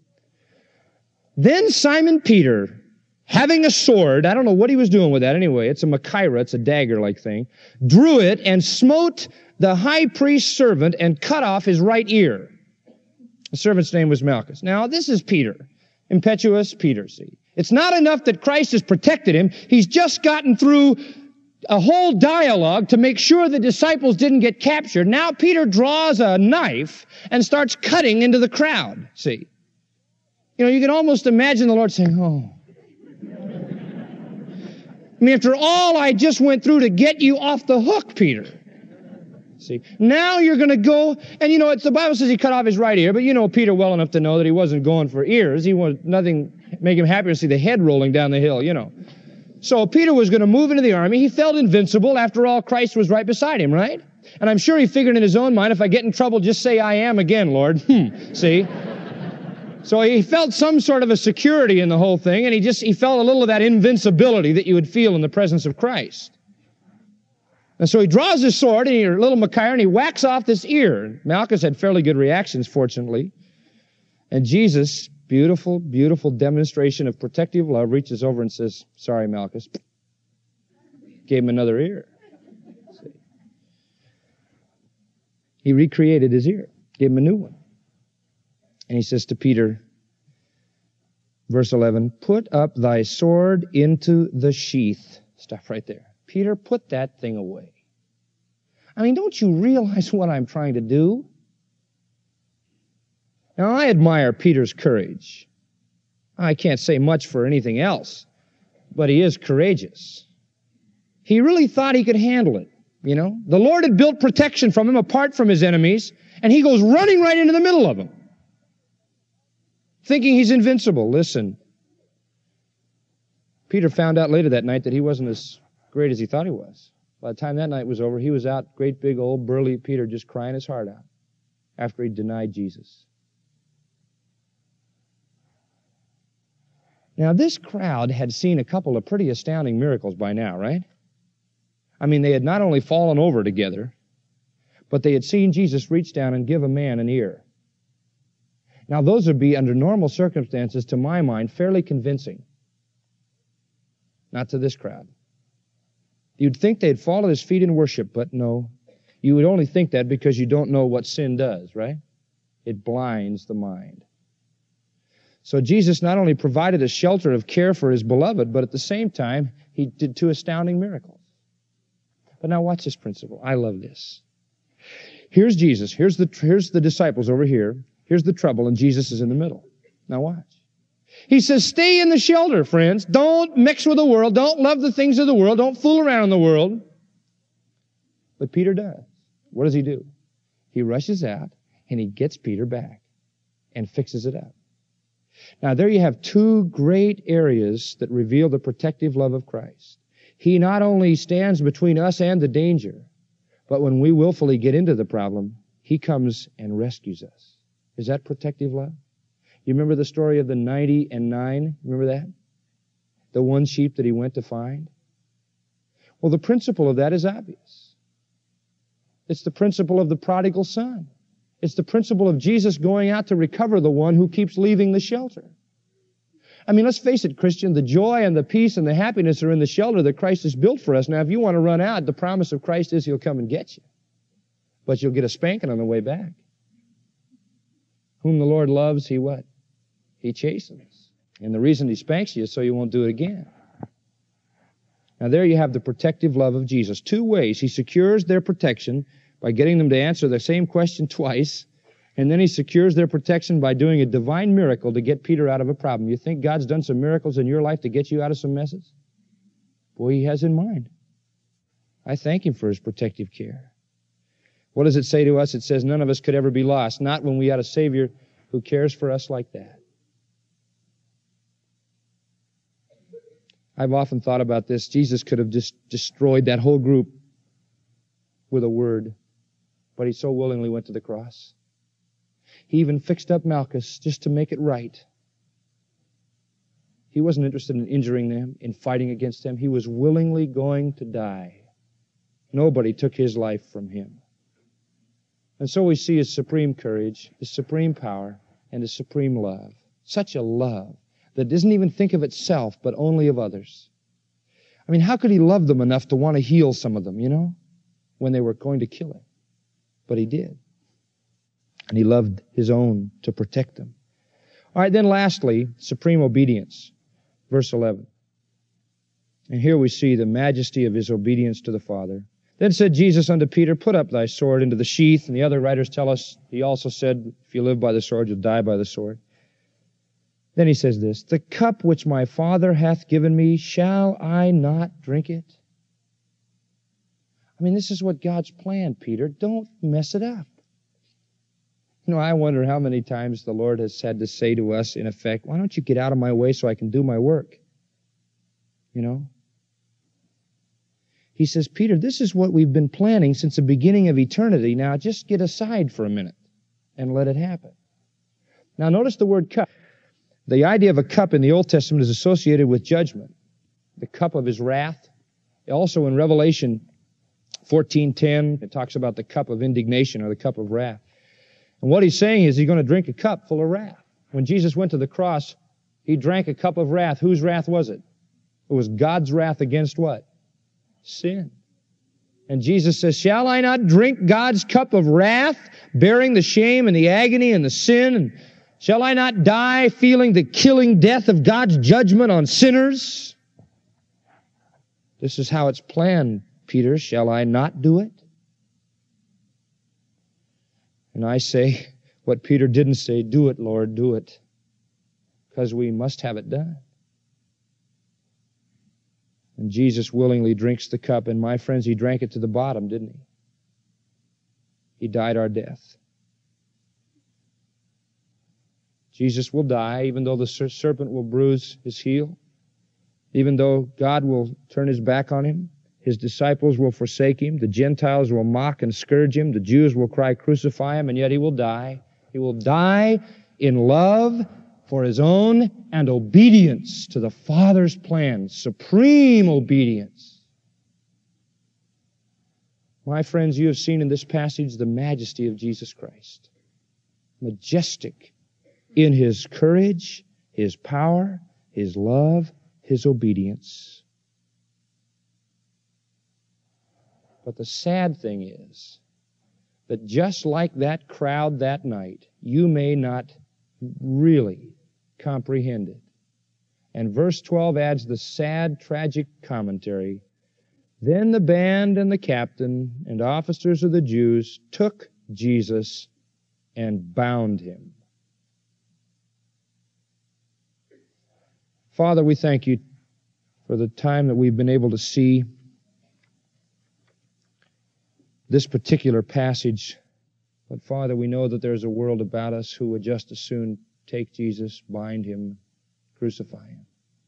Then Simon Peter, having a sword, I don't know what he was doing with that anyway. It's a machaira, it's a dagger-like thing, drew it and smote the high priest's servant and cut off his right ear. The servant's name was Malchus. Now, this is Peter. Impetuous Peter, see. It's not enough that Christ has protected him. He's just gotten through a whole dialogue to make sure the disciples didn't get captured. Now Peter draws a knife and starts cutting into the crowd, see. You can almost imagine the Lord saying, oh. I mean, after all I just went through to get you off the hook, Peter. See, now you're going to go, and the Bible says he cut off his right ear, but Peter well enough to know that he wasn't going for ears. He wanted nothing make him happier to see the head rolling down the hill, So Peter was going to move into the army. He felt invincible. After all, Christ was right beside him, right? And I'm sure he figured in his own mind, if I get in trouble, just say I am again, Lord. See? So he felt some sort of a security in the whole thing, and he felt a little of that invincibility that you would feel in the presence of Christ. And so he draws his sword, and a little machaira, and he whacks off this ear. Malchus had fairly good reactions, fortunately. And Jesus, beautiful, beautiful demonstration of protective love, reaches over and says, sorry, Malchus. Gave him another ear. See? He recreated his ear, gave him a new one. And he says to Peter, verse 11, put up thy sword into the sheath. Stop right there. Peter, put that thing away. I mean, don't you realize what I'm trying to do? Now, I admire Peter's courage. I can't say much for anything else, but he is courageous. He really thought he could handle it, The Lord had built protection from him apart from his enemies, and he goes running right into the middle of them, thinking he's invincible. Listen, Peter found out later that night that he wasn't as great as he thought he was. By the time that night was over, he was out, great big old burly Peter, just crying his heart out after he denied Jesus. Now, this crowd had seen a couple of pretty astounding miracles by now, right? I mean, they had not only fallen over together, but they had seen Jesus reach down and give a man an ear. Now, those would be, under normal circumstances, to my mind, fairly convincing. Not to this crowd. You'd think they'd fall at his feet in worship, but no. You would only think that because you don't know what sin does, right? It blinds the mind. So Jesus not only provided a shelter of care for his beloved, but at the same time, he did two astounding miracles. But now watch this principle. I love this. Here's Jesus. Here's the disciples over here. Here's the trouble, and Jesus is in the middle. Now watch. He says, stay in the shelter, friends. Don't mix with the world. Don't love the things of the world. Don't fool around in the world. But Peter does. What does he do? He rushes out, and he gets Peter back and fixes it up. Now, there you have two great areas that reveal the protective love of Christ. He not only stands between us and the danger, but when we willfully get into the problem, he comes and rescues us. Is that protective love? You remember the story of the 90 and 9? Remember that? The one sheep that he went to find? Well, the principle of that is obvious. It's the principle of the prodigal son. It's the principle of Jesus going out to recover the one who keeps leaving the shelter. I mean, let's face it, Christian, the joy and the peace and the happiness are in the shelter that Christ has built for us. Now, if you want to run out, the promise of Christ is He'll come and get you. But you'll get a spanking on the way back. Whom the Lord loves, He what? He chastens. And the reason He spanks you is so you won't do it again. Now, there you have the protective love of Jesus. Two ways. He secures their protection by getting them to answer the same question twice, and then He secures their protection by doing a divine miracle to get Peter out of a problem. You think God's done some miracles in your life to get you out of some messes? Boy, He has in mind. I thank Him for His protective care. What does it say to us? It says none of us could ever be lost, not when we had a Savior who cares for us like that. I've often thought about this. Jesus could have just destroyed that whole group with a word, but He so willingly went to the cross. He even fixed up Malchus just to make it right. He wasn't interested in injuring them, in fighting against them. He was willingly going to die. Nobody took His life from Him. And so we see His supreme courage, His supreme power, and His supreme love. Such a love that doesn't even think of itself, but only of others. I mean, how could He love them enough to want to heal some of them, when they were going to kill Him? But He did. And He loved His own to protect them. All right, then lastly, supreme obedience. Verse 11. And here we see the majesty of His obedience to the Father. Then said Jesus unto Peter, put up thy sword into the sheath. And the other writers tell us, He also said, if you live by the sword, you'll die by the sword. Then He says this, the cup which my Father hath given me, shall I not drink it? I mean, this is what God's plan, Peter. Don't mess it up. I wonder how many times the Lord has had to say to us, in effect, why don't you get out of my way so I can do my work? He says, Peter, this is what we've been planning since the beginning of eternity. Now just get aside for a minute and let it happen. Now notice the word cup. The idea of a cup in the Old Testament is associated with judgment. The cup of His wrath. Also in Revelation 14:10, it talks about the cup of indignation or the cup of wrath. And what He's saying is He's going to drink a cup full of wrath. When Jesus went to the cross, He drank a cup of wrath. Whose wrath was it? It was God's wrath against what? Sin. And Jesus says, shall I not drink God's cup of wrath, bearing the shame and the agony and the sin? And shall I not die feeling the killing death of God's judgment on sinners? This is how it's planned, Peter. Shall I not do it? And I say what Peter didn't say, do it, Lord, do it. Because we must have it done. And Jesus willingly drinks the cup. And my friends, He drank it to the bottom, didn't He? He died our death. Jesus will die, even though the serpent will bruise His heel. Even though God will turn His back on Him. His disciples will forsake Him. The Gentiles will mock and scourge Him. The Jews will cry, crucify Him. And yet He will die. He will die in love for His own and obedience to the Father's plan. Supreme obedience. My friends, you have seen in this passage the majesty of Jesus Christ. Majestic in His courage, His power, His love, His obedience. But the sad thing is that just like that crowd that night, you may not really comprehend it. And verse 12 adds the sad, tragic commentary. Then the band and the captain and officers of the Jews took Jesus and bound Him. Father, we thank You for the time that we've been able to see this particular passage. But Father, we know that there's a world about us who would just as soon take Jesus, bind Him, crucify Him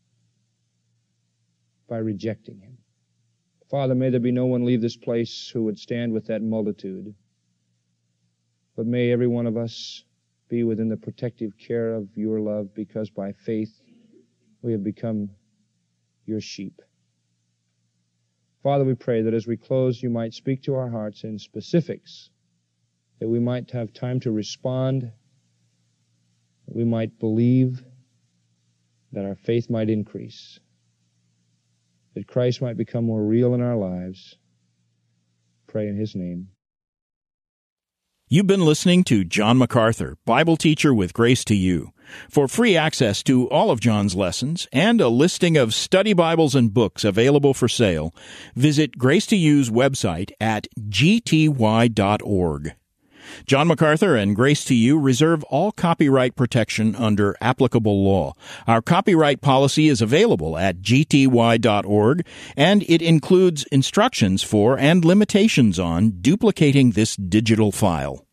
by rejecting Him. Father, may there be no one leave this place who would stand with that multitude. But may every one of us be within the protective care of Your love, because by faith we have become Your sheep. Father, we pray that as we close, You might speak to our hearts in specifics, that we might have time to respond, that we might believe, that our faith might increase, that Christ might become more real in our lives. Pray in His name. You've been listening to John MacArthur, Bible teacher with Grace to You. For free access to all of John's lessons and a listing of study Bibles and books available for sale, visit Grace to You's website at gty.org. John MacArthur and Grace to You reserve all copyright protection under applicable law. Our copyright policy is available at gty.org, and it includes instructions for and limitations on duplicating this digital file.